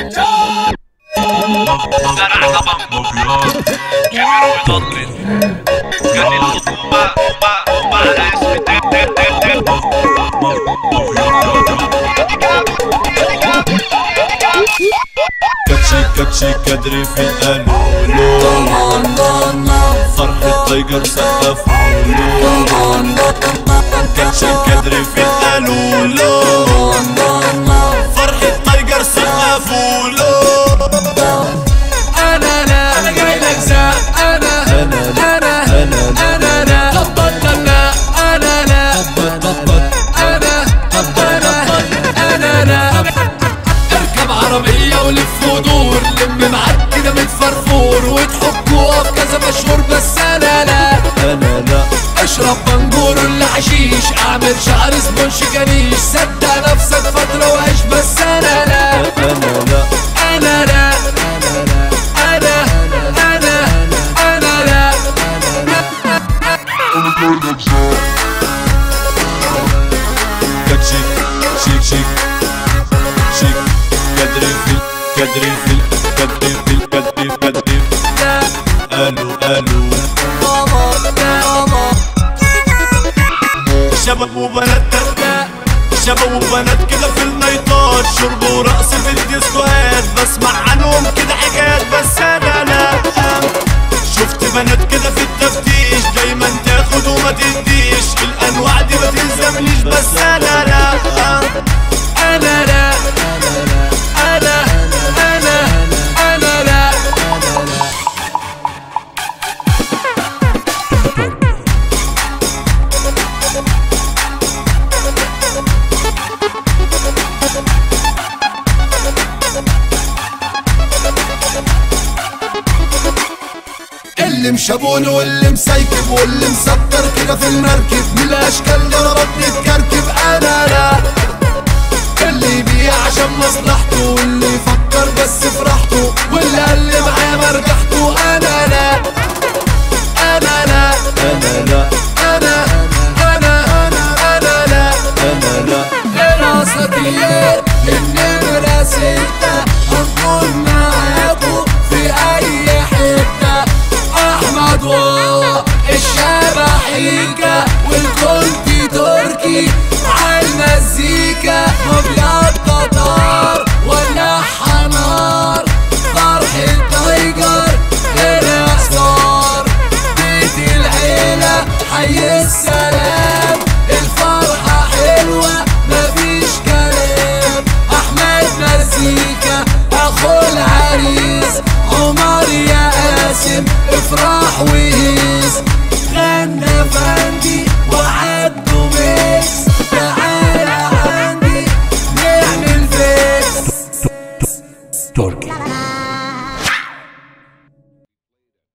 زرعنا بمبيات كبير ويضلل كان الخطوبة على اسم كاتشي كدري في القالولو فرحة تايجر سقفولو كاتشي كدري في القالولو فرحة تايجر سقفولو. انا لا انا جاي لك زق انا لا طبطنا انا لا انا لا اركب عربية ولف ودور لم معاك كده متفرفور وتحك وقف كذا مشهور بس انا لا اشرب بنجور ولا حشيش اعمل شعر سبونش كنيش صدق نفسك فترة وعيش بس انا لا كاتشي شيك كدري الو شباب وبنات كده في النايتات شرب ورقص في الديسكوهات بسمع عنهم كده حكايات بس انا لا شفت بنات كده في التفتيش دايما تاخد وما تديش الانواع دي ما تلزمنيش بس انا لا اللي مشابون واللي مسيكب واللي مسطر كده في المركب من الاشكال ضربتني تكركب انا لا اللي يبيع عشان مصلحته